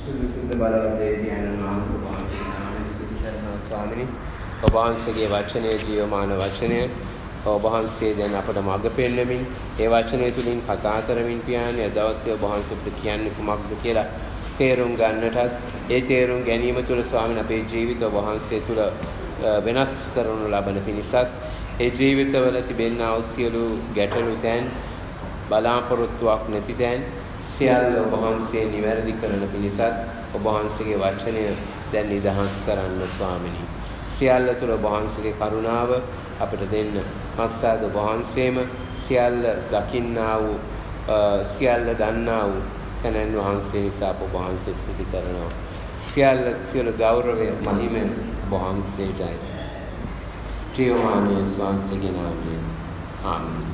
සුදුසුද බලවන්තේ ධ්‍යාන ස්වාමීනි ඔබ වහන්සේගේ වචනය ජීවමාන වචනය ඔබ වහන්සේ දැන් අපට මඟ පෙන්වමින් ඒ වචනය තුලින් කතා කරමින් පියාණන් අද දවසේ ඔබ වහන්සේට කියන්නේ කුමක්ද කියලා තේරුම් ගන්නටත් ඒ තේරුම් ගැනීම තුළ ස්වාමීන් අපේ ජීවිත ඔබ වහන්සේ තුළ වෙනස් කරනු ලබන පිණිසත් ඒ ජීවිතවල තිබෙනා වූ සියලු ගැටලු තැන් බලාපොරොත්තුවක් නැති තැන් සියල්ල ඔබ වහන්සේ නිවැරදි කරන පිණිසත් ඔබ වහන්සේගේ වචනය දැන් නිදහස් කරන්න ස්වාමිනී. සියල්ල තුළ ඔබ වහන්සේගේ කරුණාව අපට දෙන්න. මක්සාද ඔබ වහන්සේම සියල්ල දකින්නා වූ සියල්ල දන්නා වූ තැනැන් වහන්සේ නිසා ඔබ වහන්සේ සිදු කරනවා. සියලු ගෞරවය මහිම ඔබ වහන්සේටයි. ජීවමානයේ වහන්සේගේ නාමයෙන්. ආමේන්.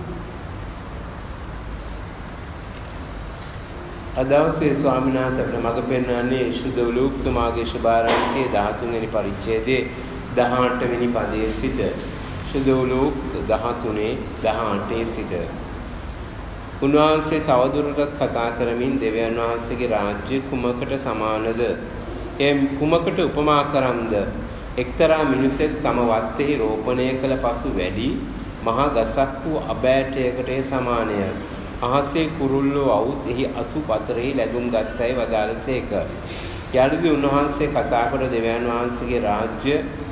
අදවසේ ස්වාමීන් වහන්සේ අපට මඟ පෙන්වන්නේ ශුද්ධ ලූක්තුමාගේ ශුභාරංචියේ 13 වෙනි පරිච්ඡේදයේ 18 වෙනි පදයේ සිට ශුද්ධ ලූක් 13:18 සිට උන්වහන්සේ තවදුරටත් කතා කරමින් දෙවියන් වහන්සේගේ රාජ්‍ය කුමකට සමානද? එය කුමකට උපමා කරම්ද? එක්තරා මිනිසෙක් තම වත්තේ රෝපණය කළ පසු වැඩි මහා ගසක් වූ අබෑටයකට සමානය. අහසේ කුරුල්ලෝ අවුත් එහි අතු පතරෙහි ලැබුම් ගත්තයි වදාළසේක. යලිදී උන්වහන්සේ කතා කොට දෙවියන් වහන්සේගේ රාජ්‍ය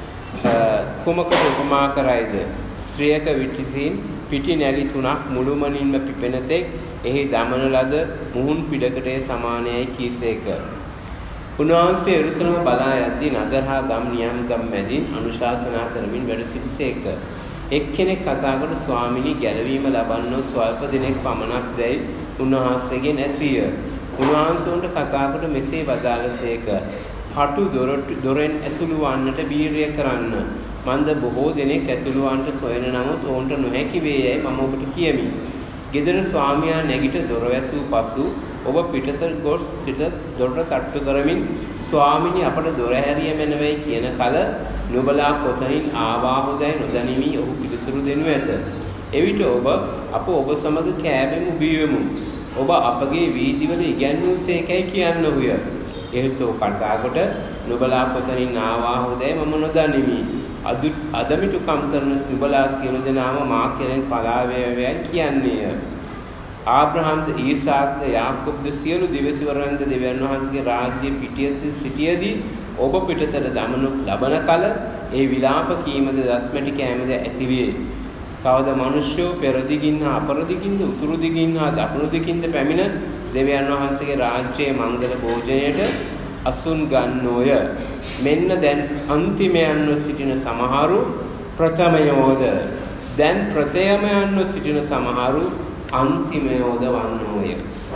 කුමකට උපමා කරයිද? ශ්‍රියක විටිසින් පිටි නැලි 3ක් මුළුමනින්ම පිපෙන තෙක් එහි දමන ලද මුහුන් පිටකට සමානයයි කීසේක. උන්වහන්සේ එරුසලම බලා යද්දී නගර හා ගම් නියම් ගම් මැදින් අනුශාසනා කරමින් වැඩ සිටිසේක. එක්කෙනෙක් කතා කොට ස්වාමිනී ගැලවීම ලබන්නෝ ස්වල්ප දිනෙක පමණක් දැයි උන්වහන්සේගෙන් ඇසීය. උන්වහන්සේට කතා කොට මෙසේ වදාළසේක. හටු දොරෙන් ඇතුළු වන්නට බීරිය කරන්න. මන්ද බොහෝ දෙනෙක් ඇතුළු වන්නට සොයන නමුත් ඔවුන්ට නොහැකි වේයයි මම ඔබට කියමි. ගෙදර ස්වාමියා නැගිට දොර වැසූ පසු ඔබ පිටත ගොස් පිට දොරට තට්ටු කරමින් ස්වාමිනී අපට දොර හැරිය මැනවයි කියන කල නුඹලා කොතනින් ආවාහුදයි නොදනිමි ඔහු පිළිතුරු දෙනු ඇත. එවිට අප ඔබ සමග කෑවෙමු බීවෙමු. ඔබ අපගේ වීදිවල ඉගැන්වූසේකයි කියන්නහුය. එහෙත් කතා කොට නුඹලා කොතනින් ආවාහුදයි මම නොදනිමි. අදමිටුකම් කරන නුඹලා සියලු දෙනාම මා කෙරෙන් පලා වේවයි කියන්නේය. ආබ්‍රහම්ද ඊසාක්ද යාකොබ්ද සියලු දිවසිවරන්ද දෙවියන් වහන්සේගේ රාජ්‍ය පිටියේ සිටියේදී ඔබ පිටතට දමනු ලබන කල ඒ විලාප කීමද දත්මැටි කෑමද ඇතිවේ. කවද මිනිස්යෝ පෙරදිගින් හා අපරදිගින්ද උතුරු දිගින් හා දකුණු දිගින්ද පැමිණ දෙවියන් වහන්සේගේ රාජ්‍යයේ මංගල භෝජනයට අසුන් ගන්නෝය. මෙන්න දැන් අන්තිමයන්ව සිටින සමහරු ප්‍රථමයෝද දැන් ප්‍රථමයන්ව සිටින සමහරු අන්තිමයෝද වන්නෝය.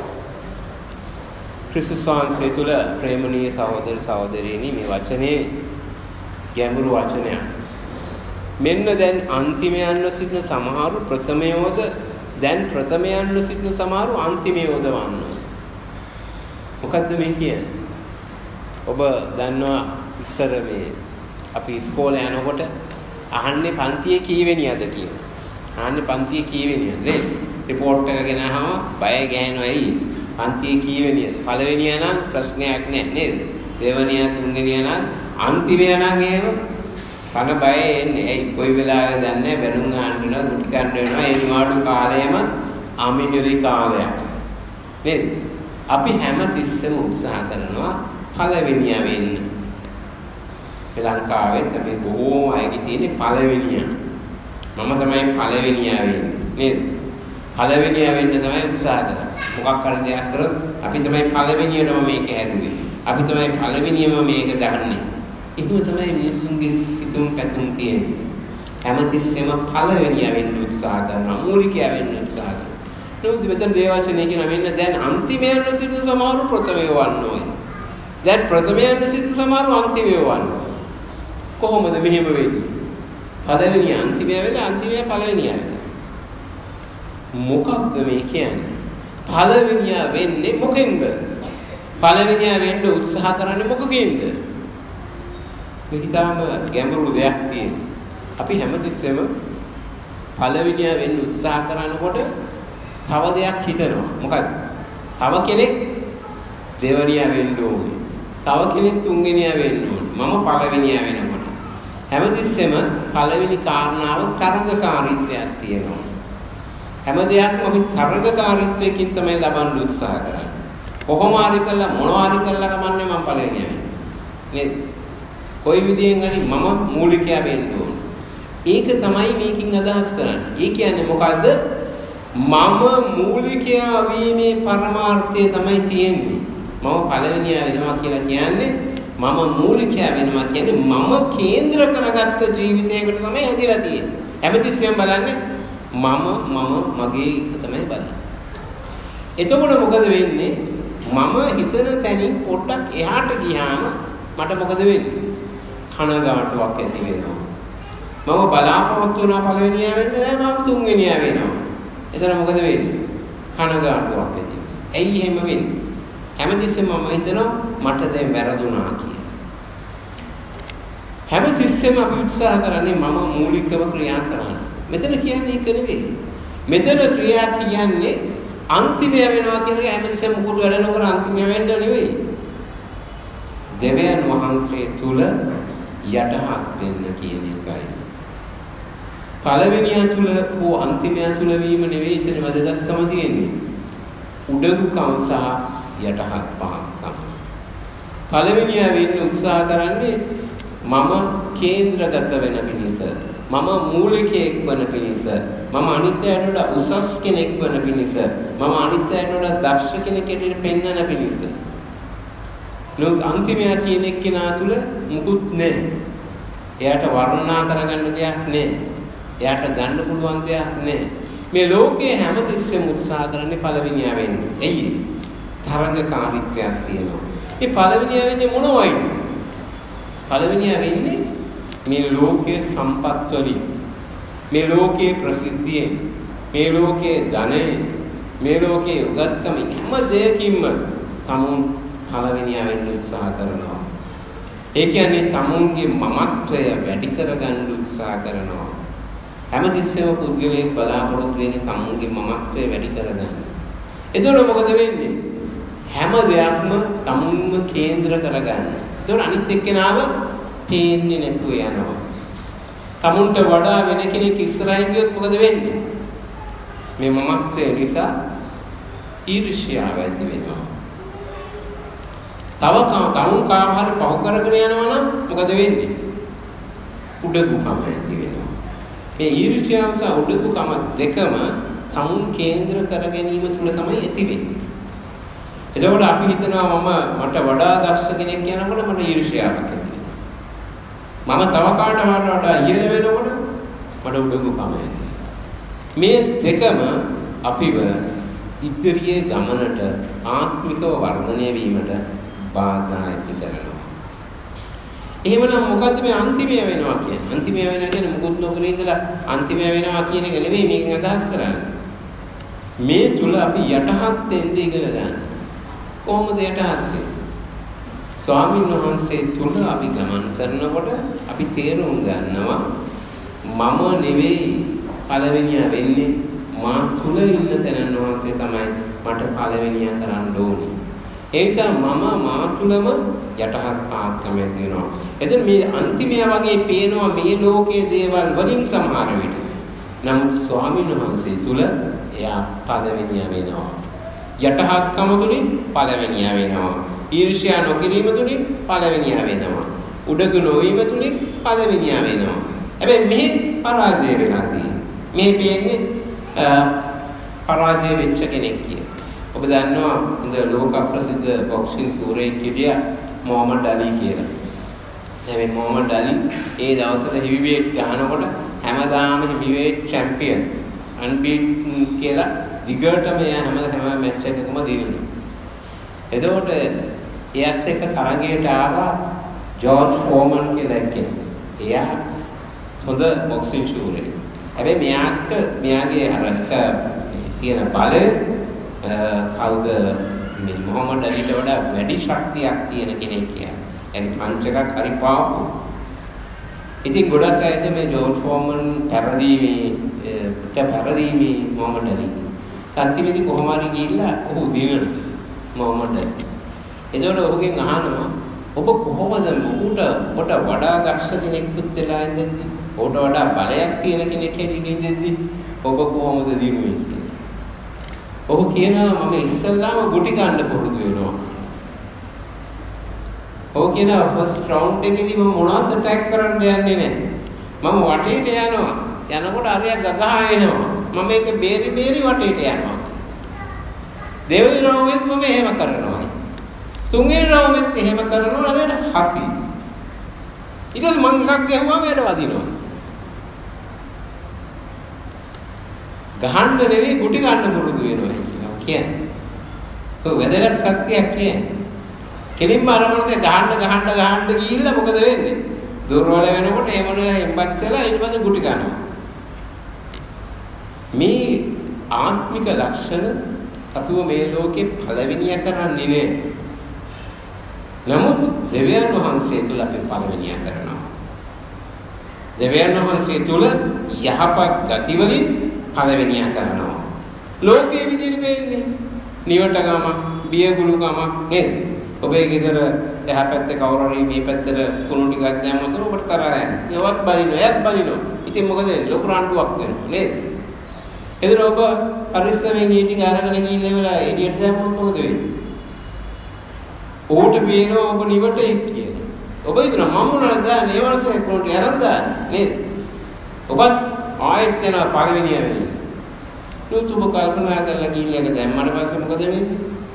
ක්‍රිස්තුස් වහන්සේ තුල ප්‍රේමණීය සහෝදර සහෝදරියනි මේ වචනේ ගැඹුරු වචනයක්. මෙන්න දැන් අන්තිමයන්ව සිටින සමහරු ප්‍රථමයෝද දැන් ප්‍රථමයන්ව සිටින සමහරු අන්තිමයෝද වන්නෝය. මොකද්ද මේ කියන්නේ? ඔබ දන්නවා ඉස්සර මේ අපි ඉස්කෝලේ යනකොට අහන්නේ පන්තියේ කීවෙනියද කියලා. අහන්නේ පන්තියේ කීවෙනියද නේ? රිපෝට් එක ගෙනාවම බය ගෑනවා ඇයි? පන්තියේ කීවෙනියද? පළවෙනියා නම් ප්‍රශ්නයක් නැහැ නේද? දෙවෙනියා තුන්වෙනියා නම් අන්තිමයා නම් එහෙම කන බය එන්නේ. ඇයි කොයි වෙලාවෙද දන්නේ බැනුම් ගන්න වෙනවා, දුටි ගන්න වෙනවා. ඒ නිවාඩු කාලයම අමිහිරි කාලයක්. නේද? අපි හැමතිස්සෙම උත්සාහ කරනවා පළවෙනියා වෙන්න. ලංකාවේ අපි බොහෝ අයගේ තියෙන පළවෙනියා. මම තමයි පළවෙනියා වෙන්නේ. නේද? පළවෙනියා වෙන්න තමයි උත්සාහ කරන්නේ. මොකක් හරි දෙයක් කරොත් අපි තමයි පළවෙනියටම මේක හැදුවේ. අපි තමයි පළවෙනියම මේක දහන්නේ. ඒක තමයි මිනිසුන්ගේ සිතුම් පැතුම් තියෙන්නේ. හැමතිස්සෙම පළවෙනියා වෙන්න උත්සාහ කරනවා. මූලිකයා වෙන්න උත්සාහ කරනවා. නමුත් මෙතන දේවචනේ කියන මෙන්න දැන් අන්තිමයන්ව සිටින සමහරු ප්‍රථමයෝ වන්නෝයි. දැන් ප්‍රථමයන්ව සිටින සමහරු අන්තිමයෝ වන්නෝයි. කොහොමද මෙහෙම වෙන්නේ? පළවෙනියා අන්තිමයා වෙලා අන්තිමයා පළවෙනියා වෙලා. මොකක්ද මේ කියන්නේ? පළවෙනියා වෙන්නේ මොකෙන්ද? පළවෙනියා වෙන්න උත්සාහ කරන්නේ මොකකින්ද? මේක තාම ගැඹුරු දෙයක් තියෙනවා. අපි හැමතිස්සෙම පළවෙනියා වෙන්න උත්සාහ කරනකොට තව දෙයක් හිතනවා. මොකක්ද? තව කෙනෙක් දෙවනියා වෙන්න ඕනේ. තව කෙනෙක් තුන්වෙනියා වෙන්න ඕනේ. මම පළවෙනියා වෙනකොට. හැමතිස්සෙම පළවෙනි කාරණාව තරඟකාරීත්වයක් තියෙනවා. හැම දෙයක්ම අපි තරඟකාරීත්වයකින් තමයි ලබන්න උත්සාහ කරන්නේ. කොහොම හරි කරලා මොනවා හරි කරලා කමන්නේ මම පළවෙනියා වෙන්න. නේද? කොයි විදියෙන් හරි මම මූලිකයා වෙන්න ඕනේ. ඒක තමයි මේකින් අදහස් කරන්නේ. ඒ කියන්නේ මොකද්ද? මම මූලිකයා වීමේ පරමාර්ථය තමයි තියෙන්නේ. මම පළවෙනියා වෙනවා කියලා කියන්නේ මම මූලිකයා වෙනවා කියන්නේ මම කේන්ද්‍ර කරගත්ත ජීවිතයකට තමයි හැදිලා තියෙන්නේ. හැමතිස්සෙම බලන්නේ මගේ එක තමයි බලන්නේ. එතකොට මොකද වෙන්නේ? මම හිතන තැනින් පොඩ්ඩක් එහාට ගියාම මට මොකද වෙන්නේ? කනගාටුවක් ඇති වෙනවා. මම බලාපොරොත්තු වෙනා පළවෙනියා වෙන්න දැන් මම තුන්වෙනියා වෙනවා. එතන මොකද වෙන්නේ? කනගාටුවක් ඇති වෙනවා. ඇයි එහෙම වෙන්නේ? හැමතිස්සෙම මම හිතනවා මට දැන් වැරදුනා කියලා. හැමතිස්සෙම අපි උත්සාහ කරන්නේ මම මූලිකව ක්‍රියා කරන්න. මෙතන කියන්නේ ඒක නෙවෙයි. මෙතන ක්‍රියා කියන්නේ අන්තිමය වෙනවා කියන එක හැමතිස්සෙම මුකුත් වැඩ නොකර අන්තිමය වෙන්න නෙවෙයි. දෙවියන් වහන්සේ තුල යටහත් වෙන්න කියන එකයි. පළවෙනියා තුල හෝ අන්තිමයා තුල වීම නෙවෙයි එතන වැදගත්කම තියෙන්නේ. උඩඟුකම සහ යටහත් පහත්කම. පළවෙනියා වෙන්න උත්සාහ කරන්නේ මම කේන්ද්‍රගත වෙන පිණිස, මම මූලිකයෙක් වන පිණිස, මම අනිත්‍යයට වඩා උසස් කෙනෙක් වන පිණිස, මම අනිත්‍යයට වඩා දක්ෂ කෙනෙක් හැටියට පෙන්වන පිණිස. නමුත් අන්තිමයා කියන එක්කෙනා තුල මුකුත් නැහැ. එයාට වර්ණනා කරගන්න දෙයක් නැහැ. එයාට ගන්න පුළුවන් දෙයක් නැහැ. මේ ලෝකයේ හැමතිස්සෙම උත්සාහ කරන්නේ පළවෙනියා වෙන්න. එයි තරඟකාරීත්වයක් තියෙනවා. මේ පළවෙනියා වෙන්නේ මොනවයිද? පළවෙනියා වෙන්නේ මේ ලෝකයේ සම්පත් වලින්, මේ ලෝකයේ ප්‍රසිද්ධියෙන්, මේ ලෝකයේ ධනයෙන්, මේ ලෝකයේ උගත්කමින් හැම දෙයකින්ම තමුන් පළවෙනියා වෙන්න උත්සාහ කරනවා. ඒ කියන්නේ තමුන්ගේ මමත්වය වැඩි කරගන්න උත්සාහ කරනවා. හැමතිස්සෙම පුද්ගලයෙක් බලාපොරොත්තු වෙන්නේ තමුන්ගේ මමත්වය වැඩි කරගන්න. එතකොට මොකද වෙන්නේ? හැම දෙයක්ම තමුන්ම කේන්ද්‍ර කරගන්න. එතකොට අනිත් එක්කෙනාව පේන්නේ නැතුව යනවා. තමුන්ට වඩා වෙන කෙනෙක් ඉස්සරහින් ගියොත් මොකද වෙන්නේ? මේ මමත්වය නිසා ඊර්ෂ්‍යාව ඇති වෙනවා. තව තමුන් කාම හරි පහු කරගෙන යනවා නම් මොකද වෙන්නේ? උඩඟුකම ඇති වෙනවා. මේ ඊර්ෂ්‍යාව සහ උඩඟුකම දෙකම තමුන් කේන්ද්‍ර කර ගැනීම තුල තමයි ඇති වෙන්නේ. එතකොට අපි හිතනවා මට වඩා දක්ෂ කෙනෙක් යනකොට මට ඊර්ෂ්‍යාවක් ඇති වෙනවා. මම තව කාට වඩා ඉහළ වෙනකොට මට උඩඟුකම ඇති. මේ දෙකම අපිව ඉදිරියේ ගමනට ආත්මිකව වර්ධනය වීමට බාධා ඇති කරනවා. එහෙමනම් මොකද්ද මේ අන්තිමය වෙනවා කියන්නේ? අන්තිමය වෙනවා කියන්නේ මුකුත් නොකර ඉඳලා අන්තිමය වෙනවා කියන එක නෙවෙයි මේකෙන් අදහස් කරන්නේ. මේ තුල අපි යටහත් වෙන්න ඉගෙන ගන්න. කොහොමද යටහත් වෙන්නේ? ස්වාමීන් වහන්සේ තුල අපි ගමන් කරනකොට අපි තේරුම් ගන්නවා මම නෙවෙයි පළවෙනියා වෙන්නේ, මා තුල ඉන්න තැනන් වහන්සේ තමයි මට පළවෙනියා කරන්න ඕනේ. ඒ නිසා මම මා තුලම යටහත් ආත්මය තියෙනවා. එතන මේ අන්තිමය වගේ පේනවා මේ ලෝකයේ දේවල් වලින් සමහර විට. නමුත් ස්වාමීන් වහන්සේ තුල එයා පළවෙනියා වෙනවා. යටහත්කම තුලින් පළවෙනියා වෙනවා. ඊර්ෂ්‍යා නොකිරීම තුලින් පළවෙනියා වෙනවා. උඩඟු නොවීම තුලින් පළවෙනියා වෙනවා. හැබැයි මේ පරාජය වෙලා තියෙනවා. මේ පේන්නේ පරාජය වෙච්ච කෙනෙක් කියලා. ඔබ දන්නවා හොඳ ලෝක ප්‍රසිද්ධ බොක්සිං සූරයෙක් කිව්වා මොහමඩ් අලි කියලා. දැන් මොහමඩ් අලි ඒ දවස්වල හෙවිවේට් ගහනකොට හැමදාම හෙවිවේට් චැම්පියන් අන්බීටන් කියලා දිගටම එයා හැම මැච් එකකම දිනනවා. එතකොට එයාත් එක්ක තරගයට ආවා ජෝර්ජ් ෆෝමන් කියලා කෙනෙක්. එයා හොඳ බොක්සිං ශූරයෙක්. හැබැයි මෙයාගේ අර තියෙන බලය කවුද මේ මොහමඩ් අලිට වඩා වැඩි ශක්තියක් තියෙන කෙනෙක් කියලා. එන් පංච එකක් හරි පාපු. ඉතින් ගොඩක් අයද මේ ජෝර්ජ් ෆෝමන් පෙරදීමේ මොහමඩ් අලි. අන්තිමේදී කොහොම හරි ගිහිල්ලා ඔහු දිනන මොහමඩ් අලි. එතකොට ඔහුගෙන් අහනවා ඔබ කොහොමද ඔබට වඩා දක්ෂ කෙනෙක්ුත් වෙලා ඉඳිද්දි ඔබට වඩා බලයක් තියෙන කෙනෙක් හැටියට ඉඳිද්දි ඔබ කොහොමද දිනු වෙන්නේ? ඔබ කියනවා මම ඉස්සල්ලාම ගුටි ගන්න පුරුදු වෙනවා. ඔබ කියනවා ෆස්ට් රවුන්ඩ් එකේදී මම මොනවද ටැග් කරන්න යන්නේ නැහැ. මම වටේට යනවා. යනකොට අරයා ගගහා එනවා. මම මේක බේරි වටේට යනවා. දෙවෙනි රවුමෙත් මම එහෙම කරනවා. තුන්වෙනි රවුමෙත් එහෙම කරනවා. අරයට හති. ඊට පස්සේ මං එකක් ගැහුවාම එයාට වදිනවා. ගහන්න නෙවෙයි ගුටි ගන්න පුරුදු වෙනවා කියන්නේ. ඔය වැදගත් සත්‍යයක් කියන්නේ. කෙලින්ම අරමුණේ ගහන්න ගිහිල්ලා මොකද වෙන්නේ? දුර්වල වෙනකොට ඒ මොනේ එම්බත් වෙලා ඊට පස්සේ ගුටි ගන්නවා. මේ ආත්මික ලක්ෂණ අපිව මේ ලෝකේ පළවෙනිය කරන්නේ නේ. නමුත් දෙවියන් වහන්සේ තුල අපි පළවෙනිය කරනවා. දෙවියන් වහන්සේ තුල යහපත් ගති වලින් පළවෙනිය කරනවා. ලෝකයේ විදිහට වෙන්නේ නිවට ගම, බියගුළු ගම නේද? ඔබේ ගෙදර එහා පැත්තේ කවුරු හරි මේ පැත්තට කුණු ටිකක් දැම්මොත් ඔබට තරහ යනවා. ඒවත් බලිනවා, එයත් බලිනවා. ඉතින් මොකද වෙන්නේ? ලොකු රණ්ඩුවක් වෙනවා නේද? එදින ඔබ පරිස්සමෙන් ඊ ටික අරගෙන ගිහින් ඉවලා එළියට දැම්මොත් මොකද වෙන්නේ? ඕට පේනවා ඔබ නිවට එක් කියලා. ඔබ හිතනවා මම මොනවද දාන්නේ? ඒ වගේ කුණු ටික අරන් දාන්නේ නේද? ඔබත් ආයෙත් යනවා පළවෙනිය වෙන්නේ. නුඹ කල්පනා කරලා ගිහින් එක දැම්මට පස්සේ මොකද වෙන්නේ?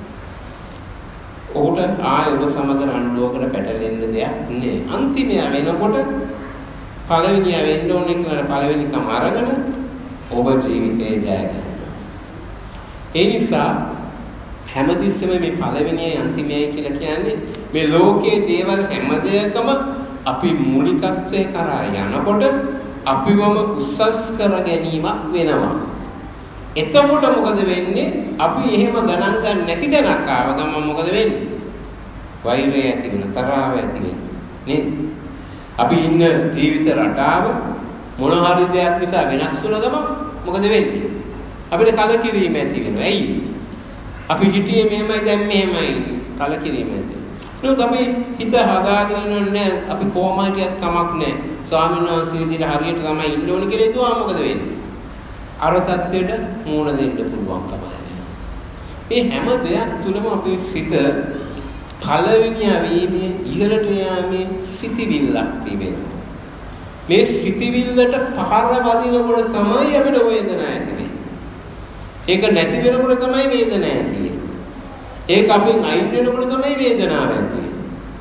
ඔහුට ආයෙ ඔබ සමග රණ්ඩුවකට පැටලෙන්න දෙයක් නෑ. අන්තිමය වෙනකොට පළවෙනිය වෙන්න ඕනේ කියලා පළවෙනිකම අරගෙන ඔබ ජීවිතේ ජය ගන්නවා. ඒ නිසා හැමතිස්සෙම මේ පළවෙනියයි අන්තිමයයි කියලා කියන්නේ මේ ලෝකයේ දේවල් හැම දෙයකම අපි මූලිකත්වයේ කරා යනකොට අපිවම උස්සස් කර ගැනීමක් වෙනවා. එතකොට මොකද වෙන්නේ? අපි එහෙම ගණන් ගන්න නැති දැනක් ආව ගමන් මොකද වෙන්නේ? වෛරය ඇති වෙන, තරහව ඇති වෙන නේද? අපි ඉන්න ජීවිත රටාව මොන හරි දෙයක් නිසා වෙනස් වුණ ගමන් මොකද වෙන්නේ? අපිට කලකිරීම ඇති වෙනවා. ඇයි? අපි හිටියේ මෙහෙමයි දැන් මෙහෙමයි කලකිරීම ඇති. නමුත් අපි හිත හදාගෙන ඉන්නෝනේ අපි කොහොම හිටියත් කමක් නැහැ. ස්වාමීන් වහන්සේ විදිහට හරියට තමයි ඉන්න ඕනේ කියලා හිතුවා මොකද වෙන්නේ? අර තත්ත්වයට මූණ දෙන්න පුළුවන්කම නැහැ. මේ හැම දෙයක් තුළම අපේ සිත පළවෙනිය වීමේ ඉහළට යාමේ සිටිවිල්ලක් තිබෙනවා. මේ සිටිවිල්ලට පහර වදිනකොට තමයි අපිට වේදනාවක් ඇති වෙන්නේ. ඒක නැති වෙනකොට තමයි වේදනාවක් ඇති වෙන්නේ. ඒක අපෙන් අයින් වෙනකොට තමයි වේදනාවක් ඇති වෙන්නේ.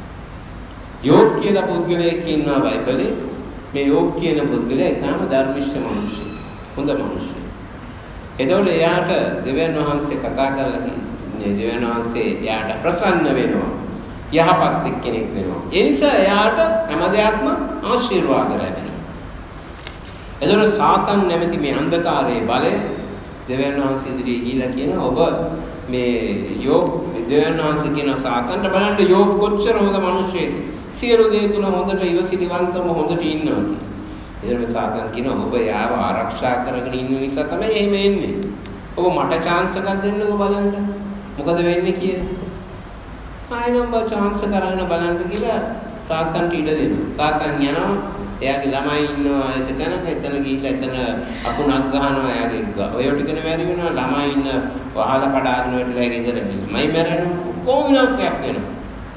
යෝග කියලා පුද්ගලයෙක් ඉන්නවා බයිබලේ. මේ යෝග කියන පුද්ගලයා ඊටාම ධර්මිෂ්ඨ මිනිසෙක්. හොඳ මිනිස්සු. එතකොට එයාට දෙවියන් වහන්සේ කතා කරලා කියන්නේ දෙවියන් වහන්සේ එයාට ප්‍රසන්න වෙනවා. යහපත් කෙනෙක් වෙනවා. ඒ නිසා එයාට හැම දෙයක්ම ආශිර්වාද ලැබෙනවා. එතකොට සාතන් නැමැති මේ අන්ධකාරයේ බලය දෙවියන් වහන්සේ ඉදිරියේ ගිහිලා කියනවා ඔබ මේ යෝග දෙවියන් වහන්සේ කියන සාතන්ට බලන්න යෝග කොච්චර හොඳ මිනිස්සෙක්ද? සියලු දේ තුල හොඳට ඉවසිලිවන්තව හොඳට ඉන්නවා. එතකොට සාතන් කියනවා ඔබ යාව ආරක්ෂා කරගෙන ඉන්න නිසා තමයි එහෙම එන්නේ. ඔබ මට chance එකක් දෙන්නකෝ බලන්න. මොකද වෙන්නේ කියලා. ආයෙනම් බා chance කරගෙන බලන්න කියලා සාතන්ට ඉඩ දෙනවා. සාතන් යනවා එයාගේ ළමයි ඉන්නවා එතන ගිහිල්ලා එතන අකුණක් ගහනවා එයාගේ ඔය ටිකනේ මැරි වෙනවා ළමයි ඉන්න වහලා කඩාගෙන වැටලා ගෙදර මයි මැරෙනවා කොහොම විනාශයක් වෙනවා.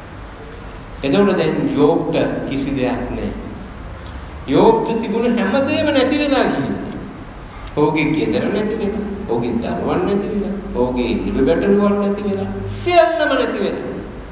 එතකොට දැන් යෝග්ට කිසි දෙයක් නැහැ. යෝග්ට තිබුණ හැමදේම නැති වෙලා ගිහින්. ඕගේ ගෙදර නැති වෙලා, ඕගේ දරුවන් නැති වෙලා, ඕගේ ඉලු බැටළුවන් නැති වෙලා, සියල්ලම නැති වෙලා.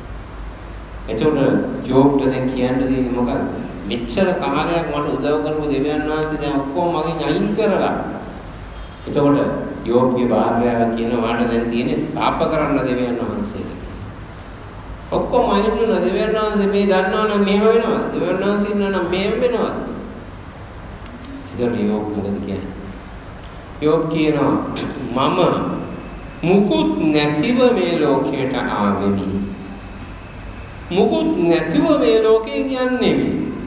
එතකොට යෝග්ට දැන් කියන්න දෙන්නේ මොකක්ද? මෙච්චර කාලයක් මට උදව් කරපු දෙවියන් වහන්සේ දැන් ඔක්කොම මගෙන් අයින් කරලා. එතකොට යෝග්ගේ භාර්යාව කියනවා වාට දැන් තියෙන්නේ ශාප කරන්න දෙවියන් වහන්සේට. ඔක්කොම අයින් වෙන දෙවියන් වහන්සේ මේ දන්නවනම් මෙහෙම වෙනවා. දෙවියන් වහන්සේ ඉන්නවනම් මෙහෙම වෙනවා. ඉතින් යෝග් මොකද කියන්නේ? යෝග් කියනවා මම මුකුත් නැතිව මේ ලෝකයට ආවෙමි. මුකුත් නැතිව මේ ලෝකයෙන් යන්නේ.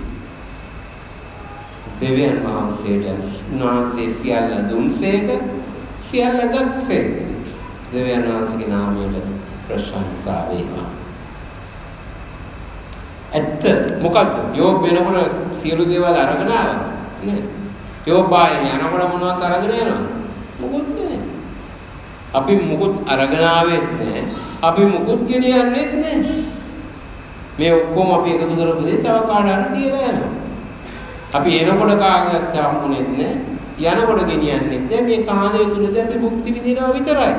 දෙවියන් වහන්සේට නාමසේ සියල්ල දුන්සේක සියල්ල ගත්සේක. දෙවියන් වහන්සේගේ නාමයට ප්‍රශංසා වේවා. ඇත්ත මොකද්ද? යෝබ් වෙනකොට සියලු දේවල් අරගෙන ආවා නේද? යෝබ් ආයේ යනකොට මොනවද අරගෙන යනවද? මොකුත් නැහැ. අපි මොකුත් අරගෙන ආවෙත් නැහැ. අපි මොකුත් ගෙනියන්නෙත් නැහැ. මේ ඔක්කොම අපි එකතු කරපු දේ තව කාට හරි තියලා යනවා. අපි එනකොට කාගවත් හම්බුනේත් නැහැ. යනකොට ගෙනියන්නෙත් නැහැ. මේ කාලය තුලදී අපි මුක්ති විඳිනවා විතරයි.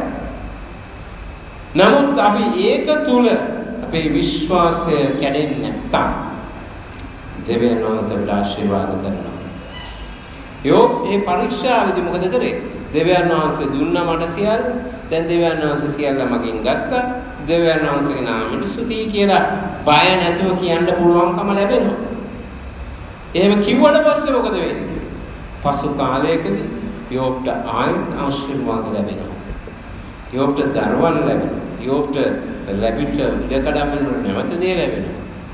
නමුත් අපි ඒක තුල අපේ විශ්වාසය කැඩෙන්නේ නැත්තම් දෙවියන් වහන්සේට ආශිර්වාද කරනවා. යෝබ් මේ පරීක්ෂාවේදී මොකද කරේ? දෙවියන් වහන්සේ දුන්නා මට සියල්ල. දැන් දෙවියන් වහන්සේ සියල්ල මගෙන් ගත්තා. දෙවියන් වහන්සේගේ නාමයට ස්තුතියි කියලා බය නැතුව කියන්න පුළුවන්කම ලැබෙනවා. එහෙම කිව්වට පස්සේ මොකද වෙන්නේ? පසු කාලයකදී යෝබ්ට ආයෙත් ආශිර්වාද ලැබෙනවා. යෝබ්ට දරුවන් ලැබෙනවා. යෝබ්ට ලැබිච්ච ඉඩකඩම් වල නැවත දේ ලැබෙනවා.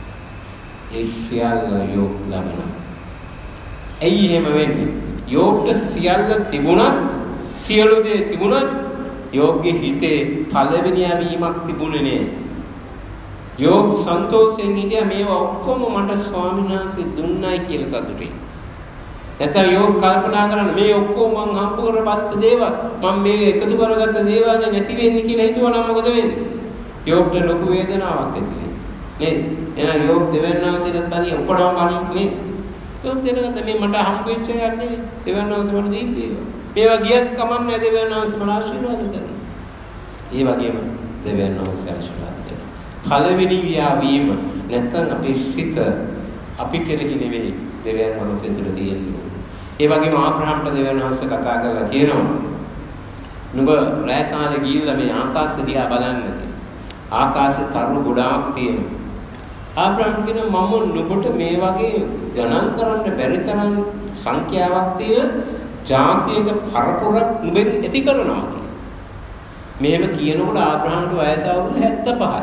ඒ සියල්ල යෝබ් ලැබෙනවා. ඇයි එහෙම වෙන්නේ? යෝබ්ට සියල්ල තිබුණත් සියලු දේ තිබුණත් යෝබ්ගේ හිතේ පළවෙනි යවීමක් තිබුණේ නෑ. යෝබ් සන්තෝෂයෙන් හිටියා මේවා ඔක්කොම මට ස්වාමීන් වහන්සේ දුන්නයි කියලා සතුටින්. නැත්නම් යෝබ් කල්පනා කරන්නේ මේ ඔක්කොම මං හම්බ කරගත්ත දේවල් මම මේ එකතු කරගත්ත දේවල් නැති වෙන්නේ කියලා හිතුවා නම් මොකද වෙන්නේ? යෝබ්ට ලොකු වේදනාවක් ඇති වෙනවා. නේද? එහෙනම් යෝබ් දෙවියන් වහන්සේට තනිය ඔක්කොම අනිත් නේද? යෝබ් දෙනකත් මේ මට හම්බ වෙච්ච එකක් නෙවෙයි. දෙවියන් වහන්සේ මට දීපේ. මේවා ගියත් කමන්නේ දෙවියන් වහන්සේ මට ආශිර්වාද කරනවා. ඒ වගේම දෙවියන් වහන්සේ ආශිර්වාද කරනවා. පළවෙනි වීම නැත්නම් අපේ සිත අපි කෙරෙහි නෙවෙයි දෙවියන් වහන්සේ තුළ තියෙන්නේ. ඒ වගේම ආබ්‍රහම්ට දෙවියන් වහන්සේ කතා කරලා කියනවා නුඹ රැය කාලේ ගිහිල්ලා මේ ආකාශය දිහා බලන්න. ආකාශේ තරු ගොඩාක් තියෙනවා. ආබ්‍රහම් කියන මම නුඹට මේ වගේ ගණන් කරන්න බැරි තරම් සංඛ්‍යාවක් තියෙන ජාතියක පරපුරක් නුඹෙන් ඇති කරනවා කියලා. මෙහෙම කියනකොට ආබ්‍රහම්ට වයස අවුරුදු 75යි.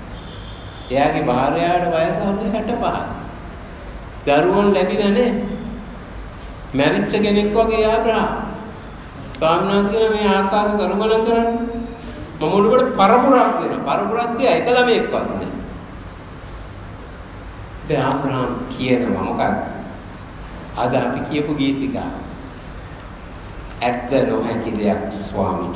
එයාගේ භාර්යාවට වයස අවුරුදු 65යි. දරුවෝ ලැබිලා නැහැ. මැරිච්ච කෙනෙක් වගේ ආබ්‍රහම්. ස්වාමීන් කියන මේ ආකාශ කරුගලන් කරන්නේ. මම උඩට පරපුරක් දෙනවා. පරපුරක් තියා එක ළමෙක්වත් නැහැ. දැන් ආබ්‍රහම් කියනවා මොකක්ද? අද අපි කියපු ගීතිකා. ඇත්ත නොහැකි දෙයක් ස්වාමීට.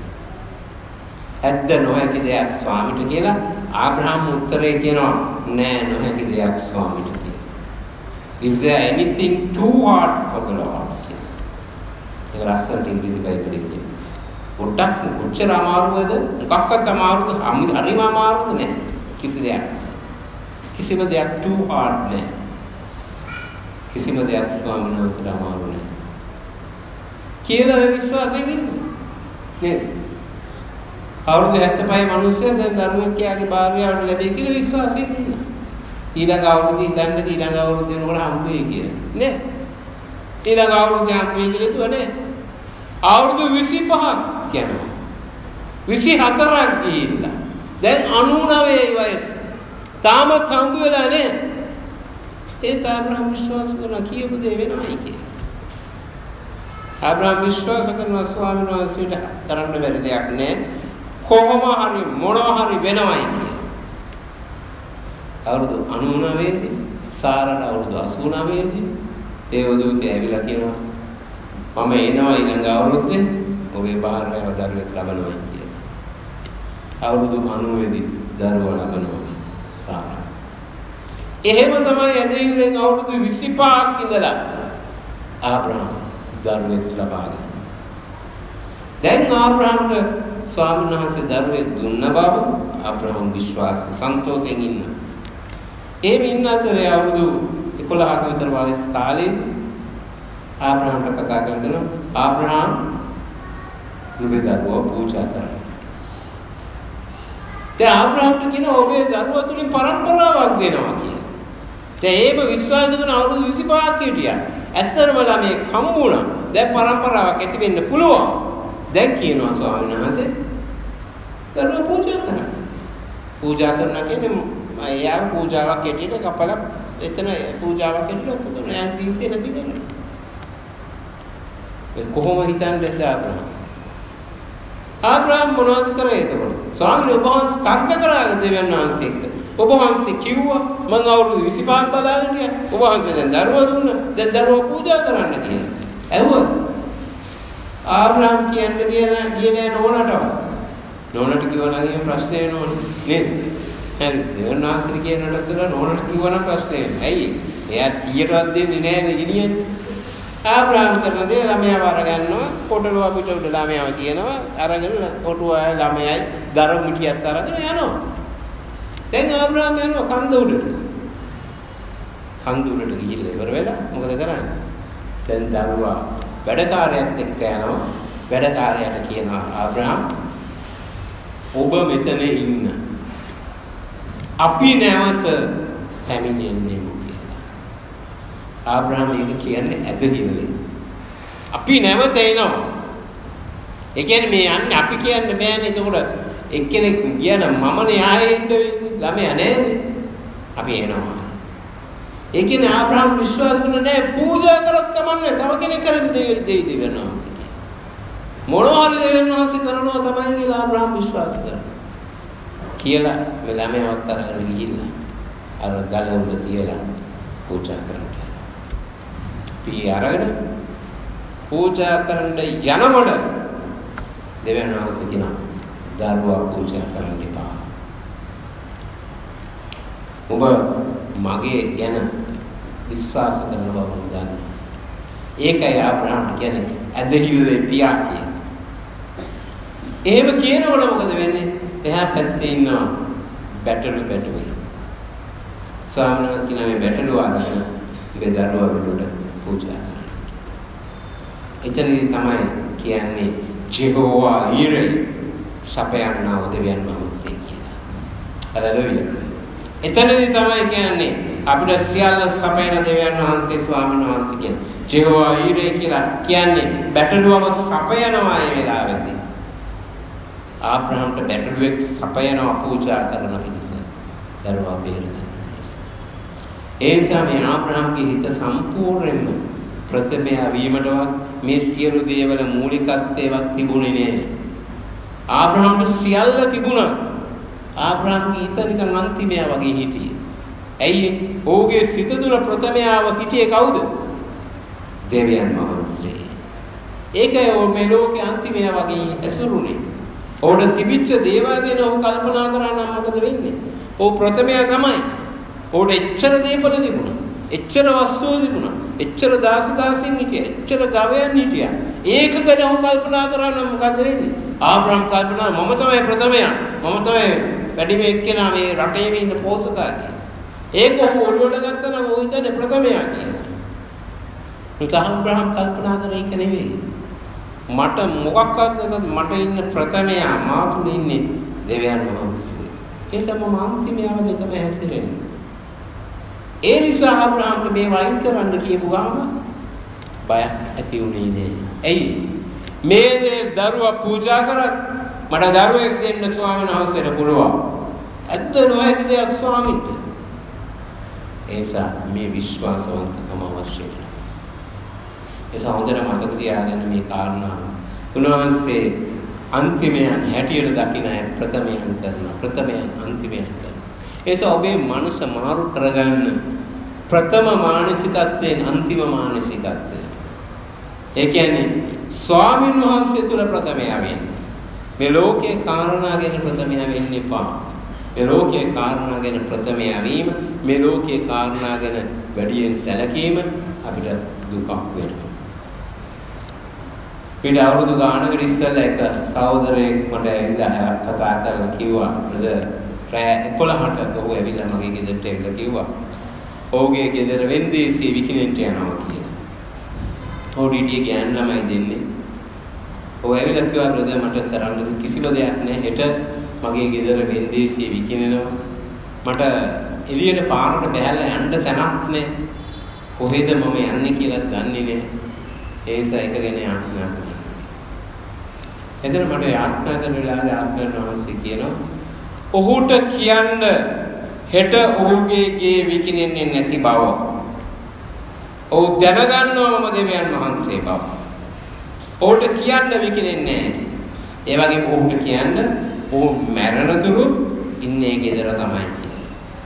ඇත්ත නොහැකි දෙයක් ස්වාමීට කියලා ආබ්‍රහම් උත්තරේ කියනවා නෑ නොහැකි දෙයක් ස්වාමීට කියලා. Is there anything too hard for the Lord? ඒක ලස්සනට ඉංග්‍රීසි බයිබලයේ කියනවා. පොඩ්ඩක් කොච්චර අමාරුද? මොකක්වත් අමාරුද? හරිම අමාරුද නෑ. කිසි දෙයක්. කිසිම දෙයක් too hard නෑ. කිසිම දෙයක් ස්වාමීන් වහන්සේට අමාරු නෑ. කියලා විශ්වාසයෙන් ඉන්න. නේද? අවුරුදු 75 මිනිස්සු දැන් දරුවෙක් කියාගේ භාර්යාවට ලැබෙයි කියලා විශ්වාසයෙන් ඉන්න. ඊළඟ අවුරුදු ඉඳන්ද ඊළඟ අවුරුදු වෙනකොට හම්බ වෙයි කියලා. නේ? ඊළඟ අවුරුදු හම්බ වෙයි කියලා තුනේ. අවුරුදු 25ක් යනවා. 24ක් ගිහිල්ලා. දැන් 99යි වයස. තාමත් හම්බ වෙලා නැහැ. ඒ තාබ්‍රහම් විශ්වාස කරන කියපු දේ වෙනවයි කියලා. ආබ්‍රහම් විශ්වාස කරන ස්වාමීන් වහන්සේට කරන්න බැරි දෙයක් නැහැ. කොහොම හරි මොනවා හරි වෙනවයි කියලා. අවුරුදු 99 දී සාරට අවුරුදු 89 දී දේවදූතය ඇවිල්ලා කියනවා මම එනවා ඊළඟ අවුරුද්දේ ඔබේ භාර්යාව දරුවෙක් ලබනවා කියලා. අවුරුදු 90 දී දරුවා ලබනවා සාරා. එහෙම තමයි ඇදහිල්ලෙන් අවුරුදු 25ක් ඉඳලා ආබ්‍රහම් දරුවෙක් ලබාගෙන. දැන් ආබ්‍රහම්ට ස්වාමීන් වහන්සේ දරුවෙක් දුන්න බව ආබ්‍රහම් විශ්වාසයෙන් සන්තෝෂයෙන් ඉන්නවා. එහෙම ඉන්න අතරේ අවුරුදු 11ක විතර වයස් කාලේ ආබ්‍රහම්ට කතා කරලා දෙනවා ආබ්‍රහම් ඔබේ දරුවා පූජා කරන්න. දැන් ආබ්‍රහම්ට කියන ඔබේ දරුවා තුලින් පරම්පරාවක් දෙනවා කියලා. දැන් ඒව විශ්වාස කරන අවුරුදු 25ක් හිටියා. ඇත්තටම ළමයි හම්බුණා. දැන් පරම්පරාවක් ඇති වෙන්න පුළුවන්. දැන් කියනවා ස්වාමීන් වහන්සේ දරුවා පූජා කරන්න. පූජා කරනවා කියන්නේ එයා පූජාවක් ඇටියට කපලා එතන පූජාවක් ඇටියට උපදින යන් තීන්තේ නැති කරනවා. කොහොම හිතන්නද ආබ්‍රහම්? ආබ්‍රහම් මොනවද කරේ එතකොට? ස්වාමීන් වහන්සේ තර්ක කරා දෙවියන් වහන්සේ එක්ක. ඔබ වහන්සේ කිව්වා මම අවුරුදු 25ක් බලාගෙන ගියා. ඔබ වහන්සේ දැන් දරුවා දුන්නා. දැන් දරුවා පූජා කරන්න කියලා. ඇහුවා. ආබ්‍රහම් කියන්නේ ගියේ නෑ නෝනටවත්. නෝනට කිව්වා නම් එහෙම ප්‍රශ්නේ නෝනේ. නේද? හරි. දෙවනාසිරි කියනකට තුන නෝනට කිව්වා නම් ප්‍රශ්නේ නෑ. ඇයි? එයා 100ටවත් දෙන්නේ නෑනේ ගෙනියන්නේ. ආබ්‍රහම් කරන දේ ළමයාව අරගන්නවා. කොටලුව අපිට උඩ ළමයාව කියනවා. අරගෙන කොටුව ළමයයි දරු මිටියත් අරගෙන යනවා. දැන් ආබ්‍රහම් යනවා කන්ද උඩට. කන්ද උඩට ගිහිල්ලා ඉවර වෙලා මොකද කරන්නේ? දැන් දරුවා වැඩකාරයත් එක්ක යනවා. වැඩකාරයාට කියනවා ආබ්‍රහම් ඔබ මෙතන ඉන්න. අපි නැවත පැමිණෙන්නේ කියලා. ආබ්‍රහම් ඒක කියන්නේ ඇදහිල්ලේ. අපි නැවත එනවා. ඒ කියන්නේ මේ යන්නේ අපි කියන්න බෑනේ. එතකොට එක්කෙනෙක් කියන මමනේ ආයෙ ඉන්න වෙන්නේ. ළමයා නෑනේ. අපි එනවා. ඒ කියන්නේ ආබ්‍රහම් විශ්වාස කරන නෑ පූජා කරත් කමන්නේ. තව කෙනෙක් කරන්නේ දෙවි වෙනවා. මොනවා හරි දෙවියන් වහන්සේ කරනවා තමයි කියලා ආබ්‍රහම් විශ්වාස කරනවා. කියලා මේ ළමයාවත් අරගෙන ගිහිල්ලා අර ගල උඩ තියලා පූජා කරනවා. පී අරගෙන පූජා කරන්න යනකොට දෙවියන් වහන්සේ කියනවා දරුවා පූජා කරන්න එපා. ඔබ මගේ ගැන විශ්වාස කරන බව මම දන්නවා. ඒකයි ආබ්‍රහම් කියන්නේ ඇදහිල්ලේ පියා කියන්නේ. එහෙම කියනකොට මොකද වෙන්නේ? එහා පැත්තේ ඉන්නවා බැටළුවේ. ස්වාමීන් වහන්සේ කියන මේ බැටළුව අරගෙන මේ දරුවා වෙනුවට පූජා කරනවා. එතනදී තමයි කියන්නේ ජෙහෝවා ඊරේ සපයන්නා දෙවියන් වහන්සේ කියලා. හලෙලුයා. එතනදී තමයි කියන්නේ අපිට සියල්ල සපයන දෙවියන් වහන්සේ ස්වාමීන් වහන්සේ කියන්නේ. ජෙහෝවා ඊරේ කියලා කියන්නේ බැටළුවම සපයනවා මේ වෙලාවේදී. ආබ්‍රහම්ට බැටළුවෙක් සපයනවා පූජා කරන පිණිස. දරුවා බේරගන්න. ඒ නිසා මේ ආබ්‍රහම්ගේ හිත සම්පූර්ණයෙන්ම ප්‍රථමයා වීමටවත් මේ සියලු දේවල මූලිකත්වයක් තිබුණේ නෑ. ආබ්‍රහම්ට සියල්ල තිබුණා. ආබ්‍රහම්ගේ හිත නිකන් අන්තිමයා වගේ හිටියේ. ඇයි ඔහුගේ සිත තුළ ප්‍රථමයාව හිටියේ කවුද? දෙවියන් වහන්සේ. ඒකයි මේ ලෝකේ අන්තිමයා වගේ ඇසුරුනේ. ඔහුට තිබිච්ච දේවල් ගැන ඔහු කල්පනා කරා නම් මොකද වෙන්නේ? ඔහු ප්‍රථමයා තමයි. ඔහුට එච්චර දේවල් තිබුණා. එච්චර වස්තු තිබුණා. එච්චර දාසදාසින් හිටියා. එච්චර ගවයන් හිටියා. ඒක ගැන ඔහු කල්පනා කරා නම් මොකද වෙන්නේ? ආබ්‍රහම් කල්පනා මම තමයි ප්‍රථමයා. මම තමයි වැඩිම එක්කෙනා මේ රටේ ඉන්න පෝසතා කියලා. ඒක ඔහු ඔළුවට ගත්තා නම් ඔහු හිතන්නේ ප්‍රථමයා කියලා. ඒක ආබ්‍රහම් කල්පනා කරේ ඒක නෙවෙයි. මට මොකක්වත් නැතත් මට ඉන්න ප්‍රථමයා මා තුල ඉන්නේ දෙවියන් වහන්සේ. ඒ සමම අන්තිමයා වගේ තමයි හැසිරෙන්නේ. ඒ නිසා ආබ්‍රහම්ට මේ වයින් කරන්න කියපු ගාම බයක් ඇති වුණේ නෑ. ඇයි? මේ දරුවා පූජා කරත් මට දරුවෙක් දෙන්න ස්වාමීන් වහන්සේට පුළුවන්. ඇත්ත නොහැකි දෙයක් ස්වාමීන්ට. ඒ නිසා මේ විශ්වාසවන්තකම අවශ්‍යයි. ඒ සහෝදර මතක තියාගන්න මේ කාරණා. උන්වහන්සේ අන්තිමයන් හැටියට දකින අය ප්‍රථමයන් කරනවා. ප්‍රථමයන් අන්තිමයන් කරනවා. ඒස ඔබේ මනස මාරු කරගන්න ප්‍රථම මානසිකත්වයෙන් අන්තිම මානසිකත්වය. ඒ කියන්නේ ස්වාමීන් වහන්සේ තුල ප්‍රථමයා වෙන්නේ. මේ ලෝකයේ කාරණා ගැන ප්‍රථමයා වෙන්න එපා. මේ ලෝකයේ කාරණා ගැන ප්‍රථමයා වීම, මේ ලෝකයේ කාරණා ගැන වැඩියෙන් සැලකීම අපිට දුකක් වෙනවා. පිට අවුරුදු ගානකට ඉස්සෙල්ලා එක සහෝදරයෙක් මට ඇවිල්ලා කතා කරලා කිව්වා රෑ 11ට ඔහු ඇවිල්ලා මගේ ගෙදරට ඇවිල්ලා කිව්වා ඔහුගේ ගෙදර වෙන්දේසි විකිනෙන්ට යනවා කියලා. ඔහුඩිටියේ ගෑන් ළමයි දෙන්නේ. ඔහු ඇවිල්ලා කිව්වා බ්‍රදර් මට තරන්න කිසිම දෙයක් නැහැ. හෙට මගේ ගෙදර වෙන්දේසි විකිනෙනවා. මට එළියට පාරට බහැලා යන්න තැනක් නැහැ. කොහෙද මම යන්නේ කියලා දන්නේ නැහැ. ඒස එක ගැන යාඥා කරනවා. එතන මට යාඥා කරන වෙලාවේ ආත්මයන් වහන්සේ කියනවා ඔහුට කියන්න හෙට ඔහුගේ ගේ විකිනෙන්නේ නැති බව. ඔහු දැනගන්නවා මම දෙවියන් වහන්සේ බව. ඔහුට කියන්න විකිනෙන්නේ නැහැ. ඒ වගේම ඔහුට කියන්න ඔහු මැරෙන තුරු ඉන්නේ ගෙදර තමයි කියලා.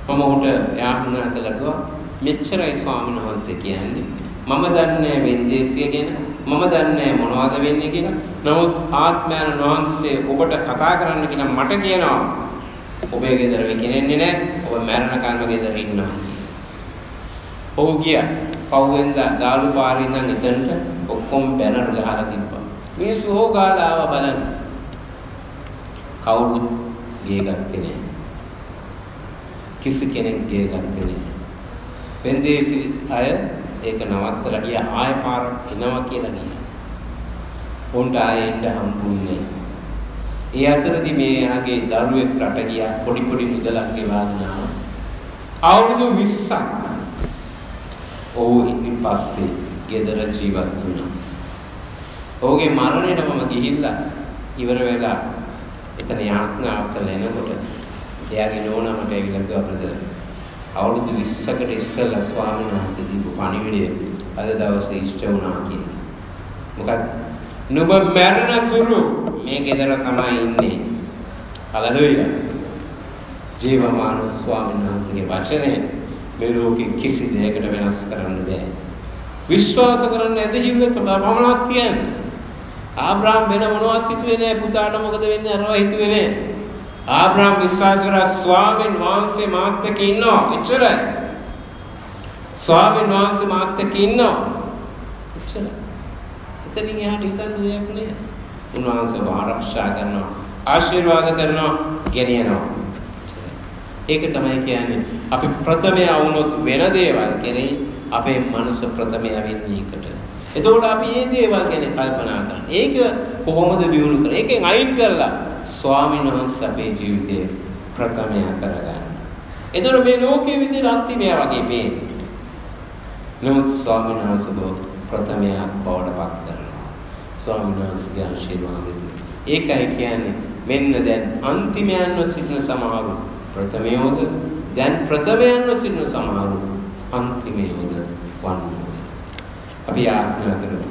මම උට යාඥා කළා මෙච්චරයි ස්වාමීන් වහන්සේ කියන්නේ. මම දන්නේ වෙන්දේසිය ගැන, මම දන්නේ මොනවද වෙන්නේ කියලා. නමුත් ආත්මයන් වහන්සේ ඔබට කතා කරන්න කියලා මට කියනවා. ඔබේ ගෙදර වෙකිනෙන්නේ නැහැ. ඔබ මරණ කල්ම ගෙදර ඉන්නවා. ඔව් ගියා. පව්වෙන්ද ගාලු පාරේ ඉඳන් එතනට ඔක්කොම බැනර් ගහලා තිබ්බා. මිනිස්සු හොගාලා ආව බලන්න. කවුරුත් ගේ ගත්තේ නැහැ. කිසි කෙනෙක් ගේ ගත්තේ නැහැ. වෙන්දේසි අය ඒක නවත්තලා ගියා ආය පාරක් එනවා කියලා ගියා. උන්ට ආයෙ එන්න හම්බුන්නේ. ඒ අතරදී මේ යාගේ දරුවෙක් රට ගියා පොඩි මුදලක් ගෙවාගෙන ආවා. අවුරුදු 20ක්. ඔහු ඉතින් පස්සේ ගෙදර ජීවත් වුණා. ඔහුගේ මරණයට මම ගිහිල්ලා ඉවර වෙලා එතන යාඥාවක් කළා එනකොට එයාගේ නෝනා මට ඇවිල්ලා කිව්වා බ්‍රදර් අවුරුදු 20කට ඉස්සෙල්ලා ස්වාමීන් වහන්සේ දීපු පණිවිඩය අද දවසේ ඉෂ්ට වුණා කියලා. මොකද නුඹ මරණ තුරු මේ ගෙදර තමයි ඉන්නේ. හලලුයා. ජීවමාන ස්වාමීන් වහන්සේගේ වචනේ මේ ලෝකෙ කිසි දෙයකට වෙනස් කරන්න බෑ. විශ්වාස කරන්න ඇදහිල්ල පමණක් තියන්නේ. ආබ්‍රහම් වෙන මොනවත් හිතුවේ නෑ පුතාට මොකද වෙන්නේ අරවා හිතුවේ නෑ. ආබ්‍රහම් විශ්වාස කරා ස්වාමීන් වහන්සේ මාත් එක්ක ඉන්නවා. එච්චරයි. ස්වාමීන් වහන්සේ මාත් එක්ක ඉන්නවා. එච්චරයි. එතනින් එහාට හිතන්න දෙයක් නෑ. උන්වහන්සේ ආරක්ෂා කරනවා, ආශිර්වාද කරනවා, ගෙනියනවා. ඒක තමයි කියන්නේ අපි ප්‍රථමයා වුණොත් වෙන දේවල් කෙරෙහි අපේ මනස ප්‍රථමයා වෙන්නේ එකට. එතකොට අපි මේ දේවල් ගැන කල්පනා කරනවා. ඒක කොහොමද දියුණු කරන්නේ? ඒකෙන් අයින් කරලා ස්වාමීන් වහන්සේ අපේ ජීවිතේ ප්‍රථමයා කරගන්න. එතකොට මේ ලෝකයේ විදිහට අන්තිමයා වගේ පේන්නේ. නමුත් ස්වාමීන් වහන්සේ ප්‍රථමයා බවට පත් කරනවා. ස්වාමීන් වහන්සේගේ ආශිර්වාදය. ඒකයි කියන්නේ මෙන්න දැන් අන්තිමයන්ව සිටින සමහරු ප්‍රථමයෝද දැන් ප්‍රථමයන්ව සිටින සමහරු අන්තිමයෝද වන්නේ. අපි ආඥා කරමු.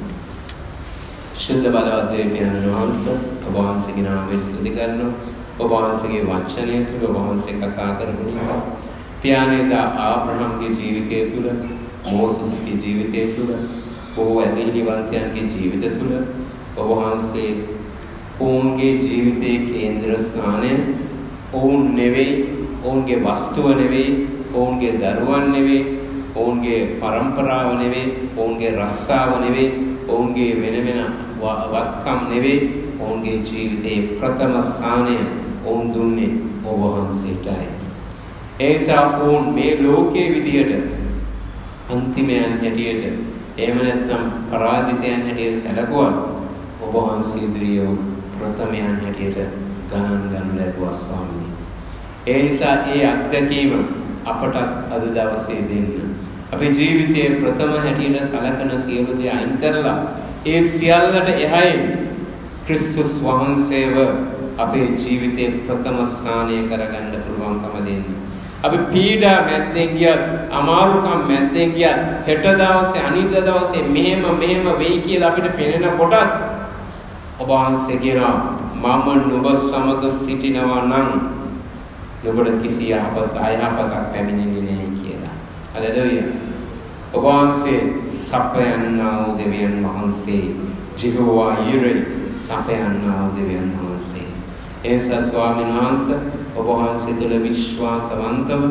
ශුද්ධ බලවත් දෙවියන් වහන්සේ ඔබ වහන්සේගේ නාමයෙන් ස්තුති කරනවා. ඔබ වහන්සේගේ වචනය තුළ ඔබ වහන්සේ කතා කරපු නිසා පියාණේදා ආබ්‍රහම්ගේ ජීවිතය තුළ, මෝසස්ගේ ජීවිතය තුළ, බොහෝ ඇදහිලිවන්තයන්ගේ ජීවිත තුළ ඔබ වහන්සේ ඔවුන්ගේ ජීවිතයේ කේන්ද්‍ර ස්ථානය ඔවුන් නෙවෙයි, ඔවුන්ගේ වස්තුව නෙවෙයි, ඔවුන්ගේ දරුවන් නෙවෙයි, ඔවුන්ගේ පරම්පරාව නෙවෙයි, ඔවුන්ගේ රස්සාව නෙවෙයි, ඔවුන්ගේ වෙන වත්කම් නෙවෙයි, ඔවුන්ගේ ජීවිතයේ ප්‍රථම ස්ථානය ඔවුන් දුන්නේ ඔබ වහන්සේටයි. ඒ නිසා ඔවුන් මේ ලෝකයේ විදියට අන්තිමයන් හැටියට එහෙම නැත්නම් පරාජිතයන් හැටියට සැලකුවා ඔබ වහන්සේ ඉදිරියේ ප්‍රථමයන් හැටියට ගණන් ගන්න ලැබුවා ස්වාමීනි. ඒ නිසා ඒ අත්දැකීම අපට අද දවසේ දෙන්න. අපේ ජීවිතයේ ප්‍රථම හැටියට සලකන සියලු දේ අයින් කරලා ඒ සියල්ලට එහායින් ක්‍රිස්තුස් වහන්සේව අපේ ජීවිතයේ ප්‍රථම ස්ථානය කරගන්න පුළුවන්කම දෙන්න. අපි පීඩා මැද්දෙන් ගියත්, අමාරුකම් මැද්දෙන් ගියත්, හෙට දවසේ අනිද්දා දවසේ මෙහෙම වෙයි කියලා අපිට පෙනෙන කොටත් ඔබ වහන්සේ කියනවා මම නුඹ සමග සිටිනවා නම් නුඹට කිසි අයහපතක් පැමිණෙන්නේ නැහැ කියලා. හලෙලුයා. ඔබ වහන්සේ සපයන්නා වූ දෙවියන් වහන්සේ, ජෙහෝවා යිරේ සපයන්නා වූ දෙවියන් වහන්සේ. එනිසා ස්වාමීන් වහන්සේ ඔබ වහන්සේ තුළ විශ්වාසවන්තව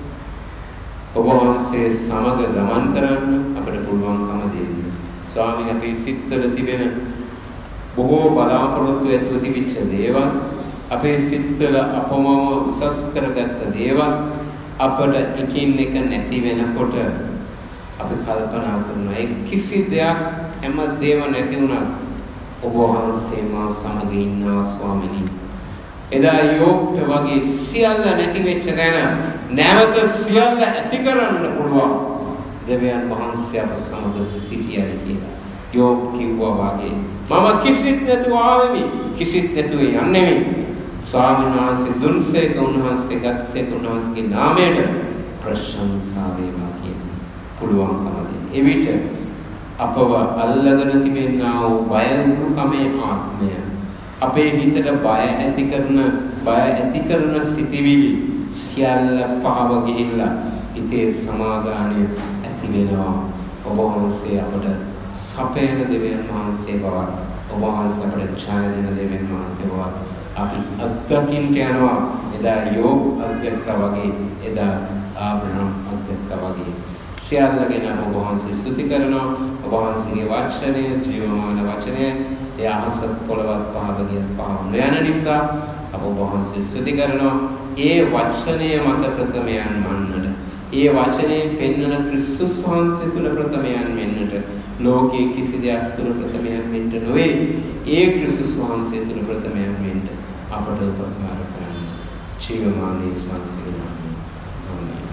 ඔබ වහන්සේ සමග ගමන් කරන්න අපට පුළුවන්කම දෙන්න. ස්වාමීන් අපේ සිත්වල තිබෙන බොහෝ බලාපොරොත්තු ඇතුව තිබිච්ච දේවල්, අපේ සිත්වල අපමම උසස් කරගත්ත දේවල් අපට එකින් එක නැති වෙනකොට අපි කල්පනා කරනවා ඒ කිසි දෙයක් හැමදේම නැති වුණා ඔබ වහන්සේ මා සමග ඉන්නවා ස්වාමීනි. එදා යෝබ්ට වගේ සියල්ල නැති වෙච්ච තැන නැවත සියල්ල ඇති කරන්න පුළුවන් දෙවියන් වහන්සේ අප සමග සිටියයි කියලා යෝබ් කිව්වා වගේ මම කිසිත් නැතුව ආවෙමි, කිසිත් නැතුව යන්නෙමි. ස්වාමීන් වහන්සේ දුන්සේක උන්වහන්සේ ගත්සේක උන්වහන්සේගේ නාමයට ප්‍රශංසා වේවා කියන පුළුවන්කම දෙන්න. එවිට අපව අල්ලගෙන තිබෙනා වූ බය දුකමේ ආත්මය, අපේ හිතට බය ඇති කරන සිතිවිලි සියල්ල පහව ගිහිල්ලා හිතේ සමාදානය ඇති වෙනවා. ඔබ වහන්සේ අපට සපේන දෙවියන් වහන්සේ බවත් ඔබ වහන්සේ අපට ඡාය දෙන දෙවියන් වහන්සේ බවත් අපි අත්දකින්න යනවා. එදා යෝබ් අත්දැක්කා වගේ, එදා ආබ්‍රහම් අත්දැක්කා වගේ. සියල්ලගෙන ඔබ වහන්සේ ස්තුති කරනවා. ඔබ වහන්සේගේ වචනය ජීවමාන වචනය, ඒ අහස පොළවත් පහව ගිය පහව නොයන නිසා ඔබ වහන්සේ ස්තුති කරනවා. ඒ වචනය මත ප්‍රථමයන් වන්නට, ඒ වචනේ පෙන්වන ක්‍රිස්තුස් වහන්සේ තුල ප්‍රථමයන් වෙන්නට, ලෝකයේ කිසි දෙයක් තුල ප්‍රථමයන් වෙන්න නොවේ. ඒ ක්‍රිස්තුස් වහන්සේ තුල ප්‍රථමයන් වෙන්න අපට උපකාර කරන්න. ජීවමාන యేసు වහන්සේගේ නාමයෙන්. ආමේන්.